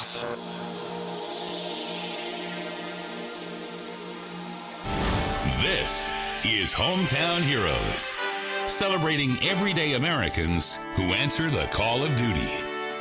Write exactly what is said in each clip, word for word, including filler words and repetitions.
This is Hometown Heroes, celebrating everyday Americans who answer the call of duty.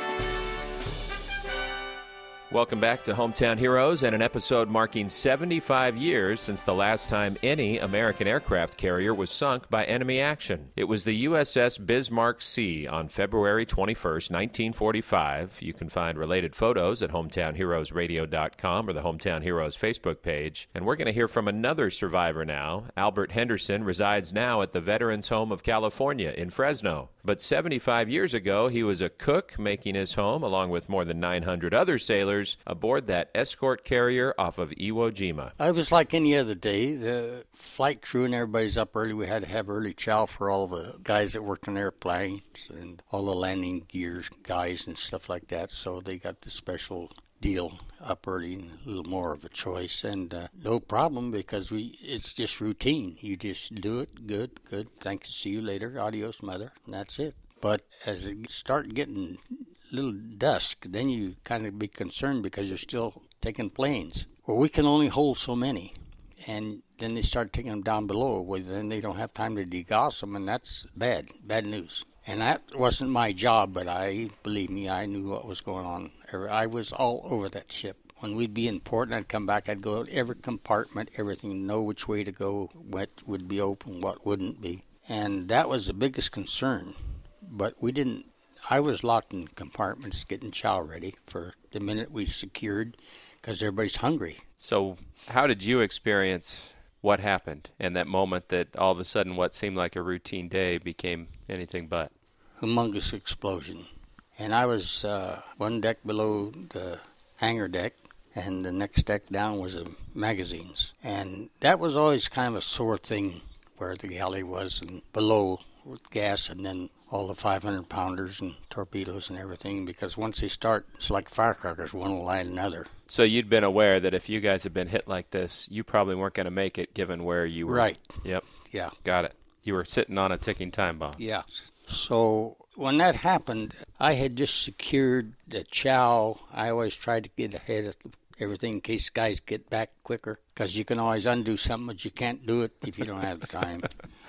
Welcome back to Hometown Heroes and an episode marking seventy-five years since the last time any American aircraft carrier was sunk by enemy action. It was the U S S Bismarck C on February twenty-first, nineteen forty-five. You can find related photos at hometown heroes radio dot com or the Hometown Heroes Facebook page. And we're going to hear from another survivor now. Albert Henderson resides now at the Veterans Home of California in Fresno. But seventy-five years ago, he was a cook making his home, along with more than nine hundred other sailors, aboard that escort carrier off of Iwo Jima. I was like any other day. The flight crew and everybody's up early. We had to have early chow for all the guys that worked on airplanes and all the landing gears guys and stuff like that. So they got the special deal up early and a little more of a choice, and uh, no problem, because we it's just routine. You just do it. Good, good. Thanks. See you later. Adios, mother. And that's it. But as it start getting a little dusk, then you kind of be concerned because you're still taking planes. Well, we can only hold so many, and then they start taking them down below. Well, then they don't have time to degauss them, and that's bad, bad news. And that wasn't my job, but I, believe me, I knew what was going on. I was all over that ship. When we'd be in port and I'd come back, I'd go to every compartment, everything, know which way to go, what would be open, what wouldn't be. And that was the biggest concern. But we didn't, I was locked in compartments getting chow ready for the minute we secured, because everybody's hungry. So how did you experience what happened and that moment that all of a sudden what seemed like a routine day became anything but? Humongous explosion. And I was uh, one deck below the hangar deck, and the next deck down was the magazines. And that was always kind of a sore thing, where the galley was and below with gas, and then all the five hundred pounders and torpedoes and everything, because once they start, it's like firecrackers, one will light another. So you'd been aware that if you guys had been hit like this, you probably weren't going to make it, given where you were. Right. Yep. Yeah. Got it. You were sitting on a ticking time bomb. Yeah. So when that happened, I had just secured the chow. I always tried to get ahead of everything in case guys get back quicker, because you can always undo something, but you can't do it if you don't have the time.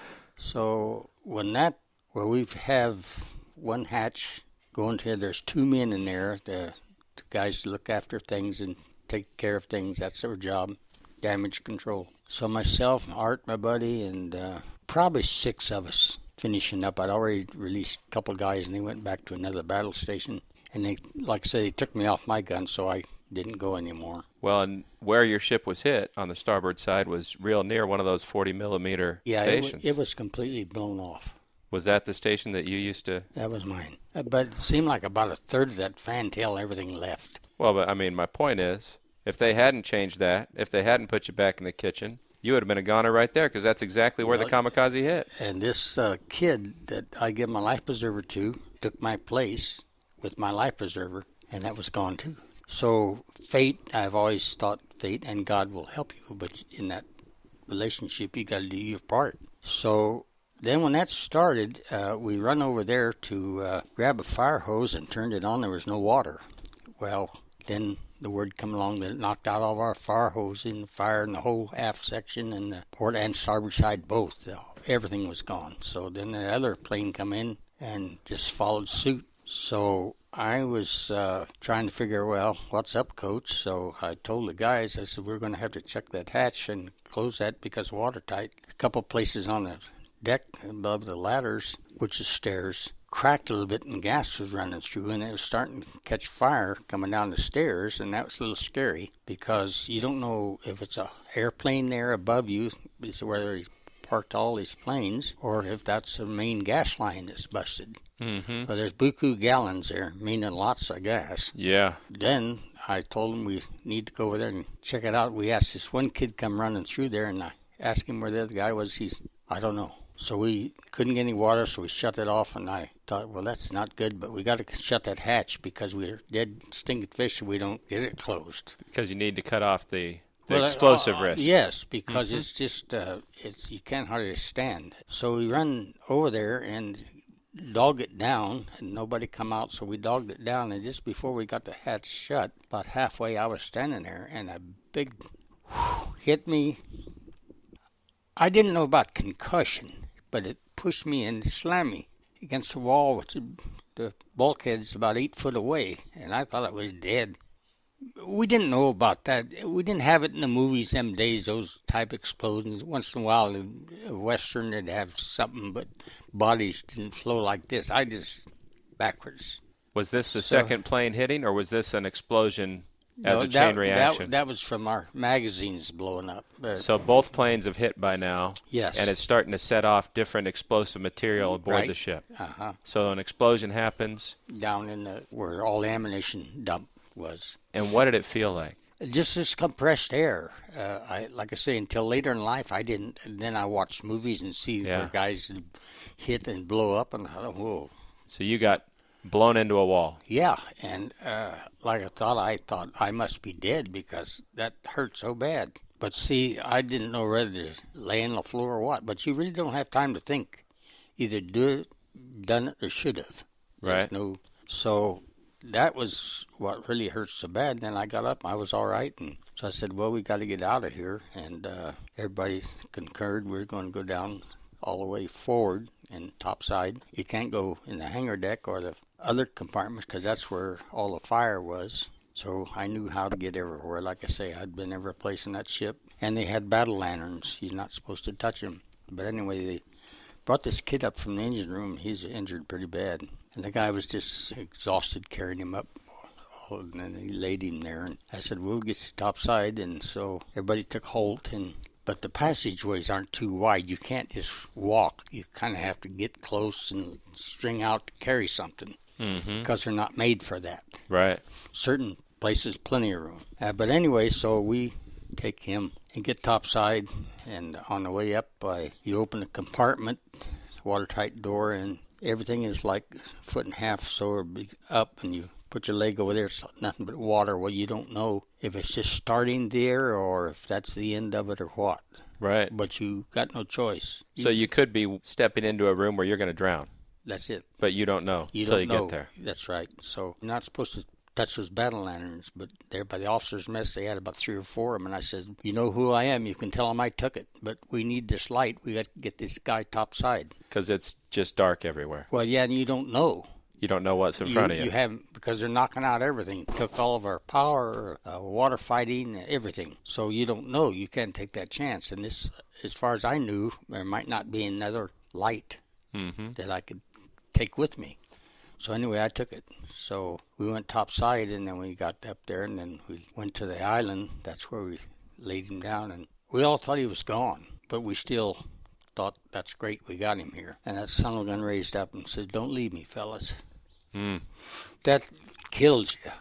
So when that, well, we have one hatch going to, there's two men in there, the, the guys look after things and take care of things. That's their job, damage control. So myself, Art, my buddy, and uh, probably six of us finishing up. I'd already released a couple of guys, and they went back to another battle station. And they, like I say, they took me off my gun, so I didn't go anymore. Well, and where your ship was hit on the starboard side was real near one of those forty millimeter yeah, stations. Yeah, it, it was completely blown off. Was that the station that you used to? That was mine. But it seemed like about a third of that fantail, everything left. Well, but I mean, my point is, if they hadn't changed that, if they hadn't put you back in the kitchen, you would have been a goner right there, because that's exactly where well, the kamikaze hit. And this uh, kid that I gave my life preserver to took my place with my life preserver, and that was gone too. So fate, I've always thought fate and God will help you, but in that relationship, you got to do your part. So then when that started, uh, we run over there to uh, grab a fire hose and turned it on. There was no water. Well, then the word come along that it knocked out all of our fire hose in the fire in the whole aft section and the port and starboard side both. Everything was gone. So then the other plane come in and just followed suit. So I was uh, trying to figure, well, what's up, Coach? So I told the guys, I said, we're going to have to check that hatch and close that because watertight. A couple places on the deck above the ladders, which is stairs, cracked a little bit and gas was running through, and it was starting to catch fire coming down the stairs, and that was a little scary because you don't know if it's a airplane there above you, is whether he parked all these planes, or if that's a main gas line that's busted. Mm-hmm. Well, there's buku gallons there, meaning lots of gas. Yeah. Then I told him we need to go over there and check it out. We asked this one kid come running through there, and I asked him where the other guy was. He's, I don't know. So we couldn't get any water, so we shut it off, and I thought, well, that's not good, but we got to shut that hatch because we're dead stinking fish and we don't get it closed. Because you need to cut off the, the well, explosive uh, risk. Yes, because mm-hmm. it's just, uh, it's you can't hardly stand. So we run over there, and dog it down, and nobody come out, so we dogged it down. And just before we got the hatch shut, about halfway, I was standing there, and a big whew, hit me. I didn't know about concussion, but it pushed me and slammed me against the wall, which the bulkhead's about eight foot away, and I thought I was dead. We didn't know about that. We didn't have it in the movies them days, those type explosions. Once in a while, a Western, they'd have something, but bodies didn't flow like this. I just backwards. Was this the So- second plane hitting, or was this an explosion as No, a chain that, reaction? That, that was from our magazines blowing up. Uh, So both planes have hit by now. Yes. And it's starting to set off different explosive material aboard Right. the ship. uh-huh. So an explosion happens, Down in the where all the ammunition dump was. and what did it feel like? Just this compressed air. Uh, I like I say, until later in life, I didn't. And then I watched movies and see Yeah. where guys hit and blow up, and I thought, whoa. So you got blown into a wall. Yeah, and uh, like I thought, I thought I must be dead because that hurt so bad. But see, I didn't know whether to lay on the floor or what. But you really don't have time to think. Either do it, done it, or should have. There's Right. No. So that was what really hurt so bad. Then I got up, I was all right, and so I said, "Well, we got to get out of here." And uh, everybody concurred. We we're going to go down all the way forward and topside. You can't go in the hangar deck or the other compartments because that's where all the fire was. So I knew how to get everywhere. Like I say, I'd been every place in that ship. And they had battle lanterns. You're not supposed to touch them. But anyway, they brought this kid up from the engine room. He's injured pretty bad. And the guy was just exhausted carrying him up. And then he laid him there. And I said, we'll get you topside. And so everybody took hold. And But the passageways aren't too wide. You can't just walk. You kind of have to get close and string out to carry something. Mm-hmm. Because they're not made for that. Right. Certain places, plenty of room. Uh, but anyway, so we take him and get topside, and on the way up, uh, you open a compartment, watertight door, and everything is like a foot and a half so up, and you put your leg over there, it's nothing but water. Well, you don't know if it's just starting there or if that's the end of it or what. Right. But you got no choice. So you could be stepping into a room where you're going to drown, That's it. but you don't know You until don't you know. get there. That's right. So you're not supposed to touch those battle lanterns, but there by the officers' mess, they had about three or four of them, and I said, you know who I am. You can tell them I took it, but we need this light. We got to get this guy topside. Because it's just dark everywhere. Well, yeah, and you don't know. You don't know what's in You, front of you. you haven't, because they're knocking out everything. Took all of our power, uh, water fighting, everything. So you don't know. You can't take that chance. And this, as far as I knew, there might not be another light Mm-hmm. that I could take with me. So anyway, I took it. So we went topside, and then we got up there, and then we went to the island. That's where we laid him down, and we all thought he was gone, but we still thought, that's great, we got him here. And that son of a gun raised up and said, don't leave me, fellas. Mm. That kills you.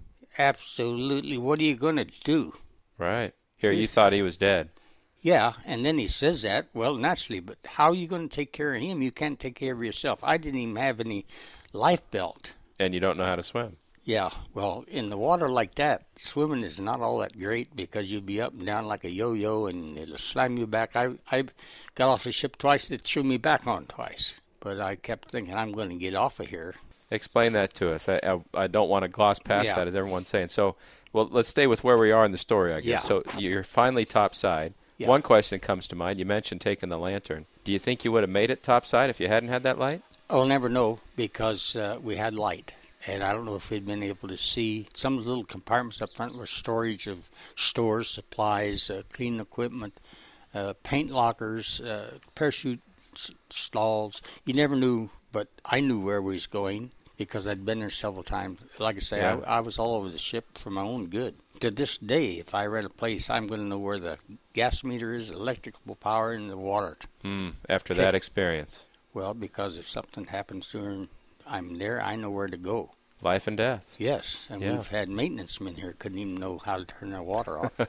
Absolutely. What are you going to do? Right. Here, you thought he was dead. Yeah, and then he says that, well, naturally, but how are you going to take care of him? You can't take care of yourself. I didn't even have any life belt. And you don't know how to swim. Yeah, well, in the water like that, swimming is not all that great because you'll be up and down like a yo-yo and it'll slam you back. I I got off the ship twice, it threw me back on twice. But I kept thinking, I'm going to get off of here. Explain that to us. I, I, I don't want to gloss past Yeah. that, as everyone's saying. So, well, let's stay with where we are in the story, I guess. Yeah. So you're finally topside. Yeah. One question comes to mind. You mentioned taking the lantern. Do you think you would have made it topside if you hadn't had that light? I'll never know because uh, we had light. And I don't know if we'd been able to see. Some of the little compartments up front were storage of stores, supplies, uh, cleaning equipment, uh, paint lockers, uh, parachute s- stalls. You never knew, but I knew where we was going because I'd been there several times. Like I say, Yeah. I, I was all over the ship for my own good. To this day, if I rent a place, I'm going to know where the gas meter is, electrical power, and the water. Mm, after that experience. Well, because if something happens during I'm there, I know where to go. Life and death. Yes, and Yeah. we've had maintenance men here couldn't even know how to turn their water off.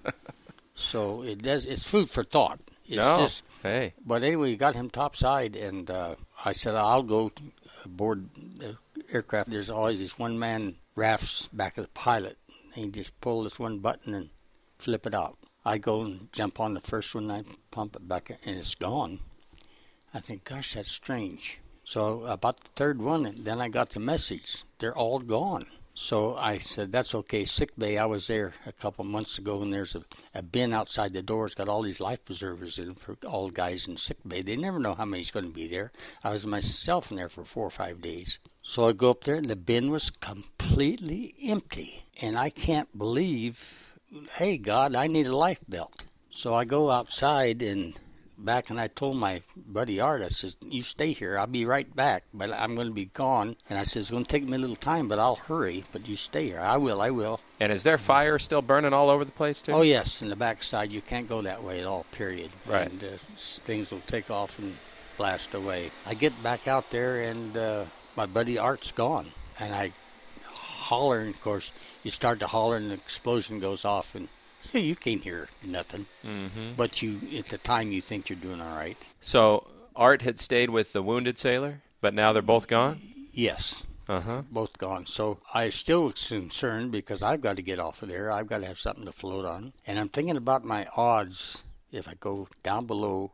So it does. It's food for thought. It's no. just. Hey. But anyway, we got him topside, and uh, I said I'll go aboard the aircraft. There's always these one-man rafts back of the pilot. And you just pull this one button and flip it out. I go and jump on the first one, and I pump it back, and it's gone. I think, gosh, that's strange. So about the third one, then I got the message. They're all gone. So I said, that's okay. Sick bay, I was there a couple months ago, and there's a, a bin outside the door. It's got all these life preservers in for all guys in sick bay. They never know how many's going to be there. I was myself in there for four or five days. So I go up there, and the bin was completely empty. And I can't believe, hey, God, I need a life belt. So I go outside and back, and I told my buddy Art, I says, you stay here. I'll be right back, but I'm going to be gone. And I says, it's going to take me a little time, but I'll hurry. But you stay here. I will, I will. And is there fire still burning all over the place, too? Oh, yes. In the backside, you can't go that way at all, period. Right. And uh, things will take off and blast away. I get back out there, and uh, my buddy Art's gone. And I holler, and of course, you start to holler, and the explosion goes off, and you can't hear nothing. Mm-hmm. But you, at the time, you think you're doing all right. So Art had stayed with the wounded sailor, but now they're both gone? Yes. Uh-huh. Both gone. So I still was concerned because I've got to get off of there. I've got to have something to float on. And I'm thinking about my odds if I go down below.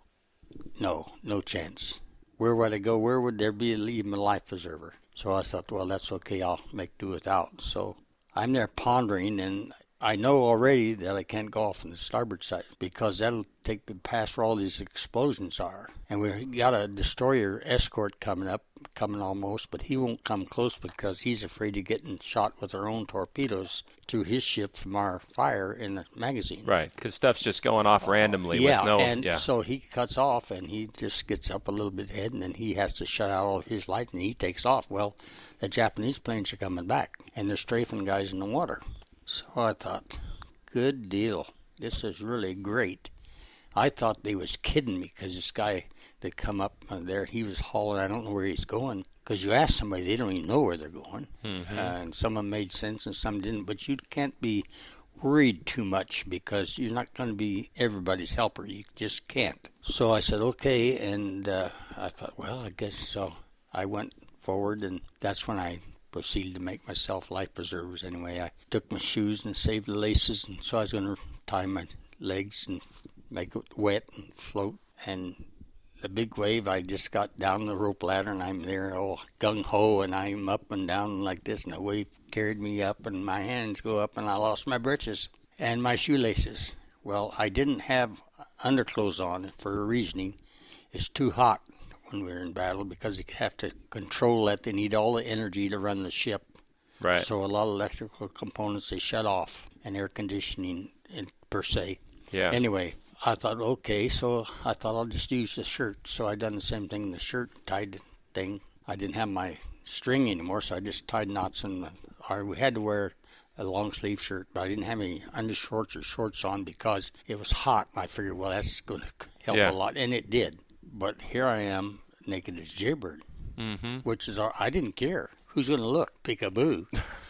No, no chance. Where would I go? Where would there be even a life preserver? So I thought, well, that's okay. I'll make do without. So I'm there pondering, and I know already that I can't go off on the starboard side because that'll take me past where all these explosions are. And we got a destroyer escort coming up, coming almost, but he won't come close because he's afraid of getting shot with our own torpedoes to his ship from our fire in the magazine. Right, because stuff's just going off randomly. Yeah, with no, and yeah. so he cuts off, and he just gets up a little bit ahead, and then he has to shut out all his light, and he takes off. Well, the Japanese planes are coming back, and they're strafing guys in the water. So I thought, good deal. This is really great. I thought they was kidding me because this guy that come up there, he was hauling. I don't know where he's going because you ask somebody, they don't even know where they're going. Mm-hmm. Uh, and some of them made sense and some didn't. But you can't be worried too much because you're not going to be everybody's helper. You just can't. So I said, okay. And uh, I thought, well, I guess so. I went forward, and that's when I proceeded to make myself life preservers anyway. I took my shoes and saved the laces, and so I was going to tie my legs and make it wet and float. And the big wave, I just got down the rope ladder, and I'm there all gung-ho, and I'm up and down like this, and the wave carried me up, and my hands go up, and I lost my breeches and my shoelaces. Well, I didn't have underclothes on for a reasoning. It's too hot when we were in battle because you have to control that. They need all the energy to run the ship. Right. So a lot of electrical components they shut off, and air conditioning in, per se. Yeah. Anyway, I thought, okay, so I thought I'll just use the shirt. So I done the same thing in the shirt, tied the thing. I didn't have my string anymore, so I just tied knots in the, or we had to wear a long sleeve shirt, but I didn't have any undershorts or shorts on because it was hot. I figured, well, that's going to help yeah. a lot, and it did. But here I am, naked as jaybird, mm-hmm. which is, I didn't care. Who's going to look? Peekaboo.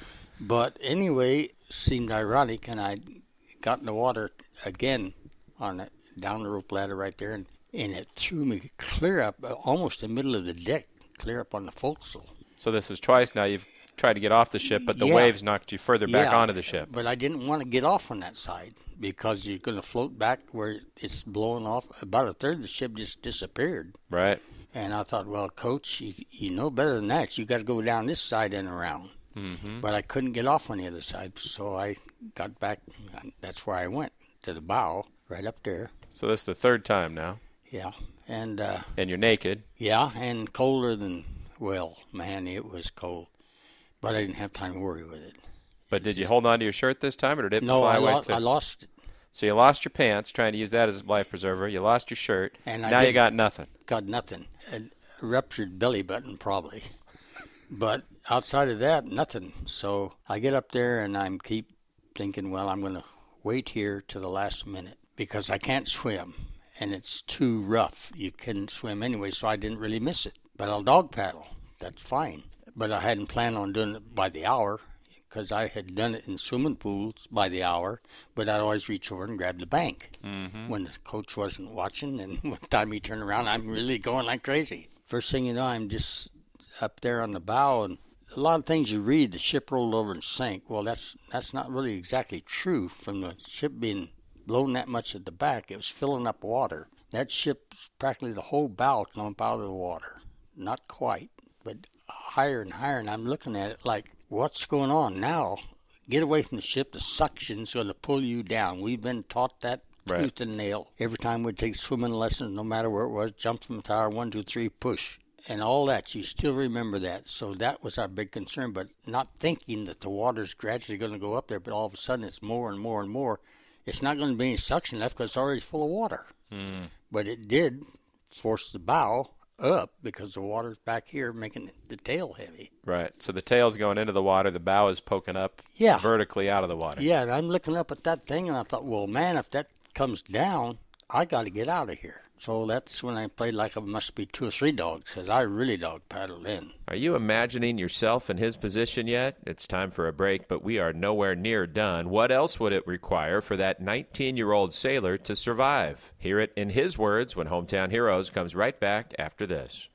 But anyway, seemed ironic, and I got in the water again on it, down the rope ladder right there, and, and it threw me clear up, almost the middle of the deck, clear up on the forecastle. So this is twice now you've tried to get off the ship, but the yeah. waves knocked you further back yeah, onto the ship. But I didn't want to get off on that side because you're going to float back where it's blowing off. About a third of the ship just disappeared. Right. And I thought, well, Coach, you, you know better than that. You got to go down this side and around. Mm-hmm. But I couldn't get off on the other side, so I got back. That's where I went, to the bow, right up there. So this is the third time now. Yeah. And uh, and you're naked. Yeah, and colder than, well, man, it was cold. But I didn't have time to worry with it. But did you hold on to your shirt this time, or did it no, fly I away? No, too? I lost it. So you lost your pants, trying to use that as a life preserver. You lost your shirt. And now I you got nothing. Got nothing. A ruptured belly button, probably. But outside of that, nothing. So I get up there, and I'm keep thinking, well, I'm going to wait here to the last minute because I can't swim, and it's too rough. You couldn't swim anyway, so I didn't really miss it. But I'll dog paddle. That's fine. But I hadn't planned on doing it by the hour because I had done it in swimming pools by the hour, but I'd always reach over and grab the bank mm-hmm. when the coach wasn't watching, and one time he turned around, I'm really going like crazy. First thing you know, I'm just up there on the bow, and a lot of things you read, the ship rolled over and sank. Well, that's that's not really exactly true. From the ship being blown that much at the back, it was filling up water. That ship, practically the whole bow came up out of the water. not quite, but higher and higher, and I'm looking at it like, what's going on now? Get away from the ship. The suction's going to pull you down. We've been taught that right. tooth and nail. Every time we'd take swimming lessons, no matter where it was, jump from the tower, one, two, three, push. And all that, you still remember that. So that was our big concern, but not thinking that the water's gradually going to go up there, but all of a sudden it's more and more and more. It's not going to be any suction left because it's already full of water. Mm. But it did force the bow up because the water's back here making the tail heavy. Right. So the tail's going into the water, the bow is poking up yeah. vertically out of the water. Yeah, and I'm looking up at that thing, and I thought, well, man, if that comes down, I got to get out of here. So that's when I played like it must be two or three dogs, because I really dog paddled in. Are you imagining yourself in his position yet? It's time for a break, but we are nowhere near done. What else would it require for that nineteen-year-old sailor to survive? Hear it in his words when Hometown Heroes comes right back after this.